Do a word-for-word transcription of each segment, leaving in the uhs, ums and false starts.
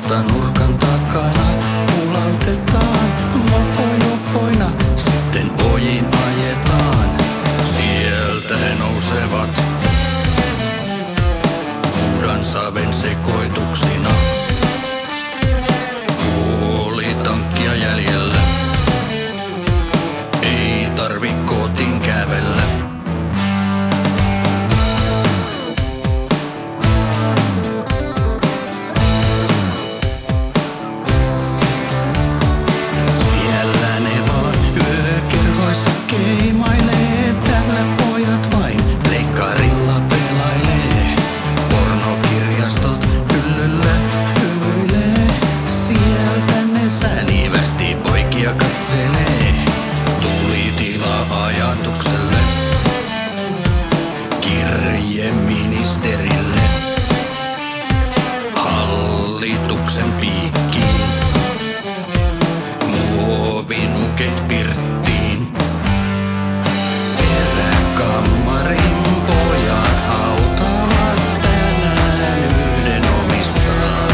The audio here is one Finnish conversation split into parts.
vasta nurkan takana pulautetaan. Mopojopoina sitten ojiin ajetaan. Sieltä he nousevat huudan saven sekoituksina. Puoli tankkia jäljellä, ei tarvi kotiin kävellä. Siellä ne vaan yökerhoissa keimailee, täällä pojat vain pleikkarilla pelailee. Pornokirjastot hyllyllä hymyilee, sieltä ne säänivästi poikia katselee. Tuli tilaa ajatukselle, kirje ministerille, hallituksen piikkiin, muovinuket pirttiin. Eräkammarin pojat hautaavat tänään yhden omistaan.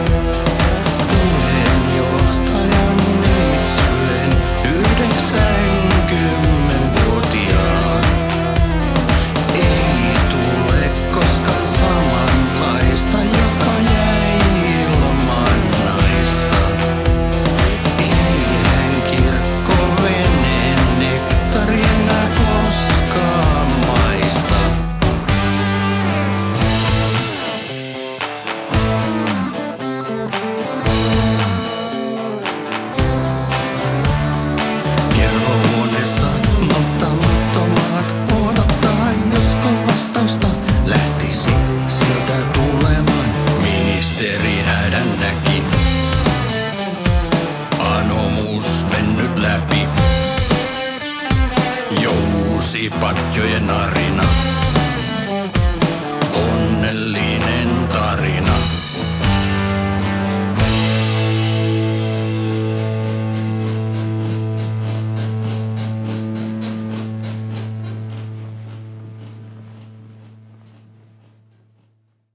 Puheenjohtajan neitsylen yhdeksänkymmenvuotiaan. Ei tule koskaan samanlaista, joka jäi ilman naista. Eihän kirkkoveneen nektarina koskaan maista. Kerhohuoneessa malttamattomat odottaa, josko vastausta lähtisi sieltä tulemaan. Ministeri hädän näki, anomus mennyt läpi. Jousipatjojen narin